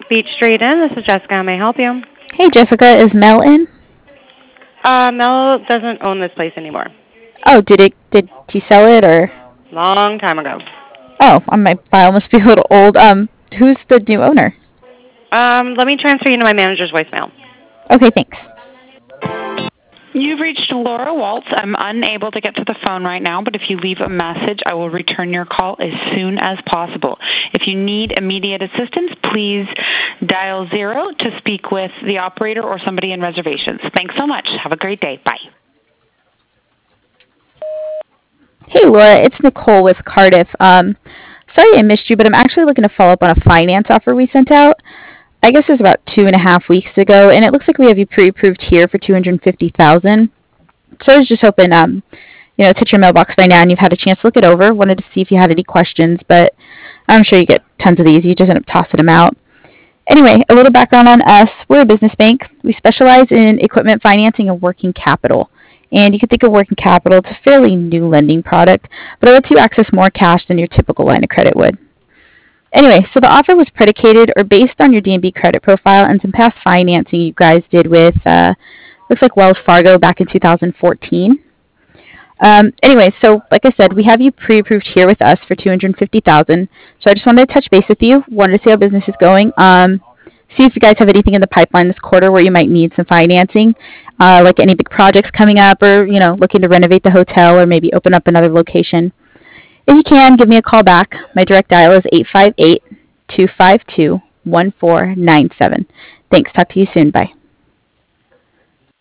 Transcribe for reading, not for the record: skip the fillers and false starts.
Beach Street Inn. This is Jessica. How may I help you? Hey, Jessica, is Mel in? Mel doesn't own this place anymore. Oh, did he sell it or? Long time ago. Oh, my file must be a little old. Who's the new owner? Let me transfer you to my manager's voicemail. Okay, thanks. You've reached Laura Waltz. I'm unable to get to the phone right now, but if you leave a message, I will return your call as soon as possible. If you need immediate assistance, please dial 0 to speak with the operator or somebody in reservations. Thanks so much. Have a great day. Bye. Hey, Laura, it's Nicole with Cardiff. Sorry I missed you, but I'm actually looking to follow up on a finance offer we sent out. I guess it was about 2.5 weeks ago, and it looks like we have you pre-approved here for $250,000. So I was just hoping, it's hit your mailbox by now, and you've had a chance to look it over. Wanted to see if you had any questions, but I'm sure you get tons of these. You just end up tossing them out. Anyway, a little background on us. We're a business bank. We specialize in equipment financing and working capital. And you can think of working capital, it's a fairly new lending product, but it lets you access more cash than your typical line of credit would. Anyway, so the offer was predicated or based on your D&B credit profile and some past financing you guys did with, looks like Wells Fargo back in 2014. Anyway, so like I said, we have you pre-approved here with us for $250,000. So I just wanted to touch base with you. Wanted to see how business is going. See if you guys have anything in the pipeline this quarter where you might need some financing, like any big projects coming up, or looking to renovate the hotel or maybe open up another location. If you can, give me a call back. My direct dial is 858-252-1497. Thanks. Talk to you soon. Bye.